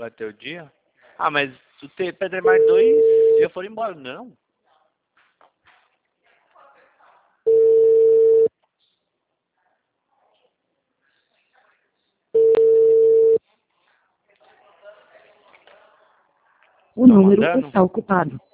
Bateu o dia? Ah, mas o Pedro Mar 2 já foram embora, não? O número mandando? está ocupado.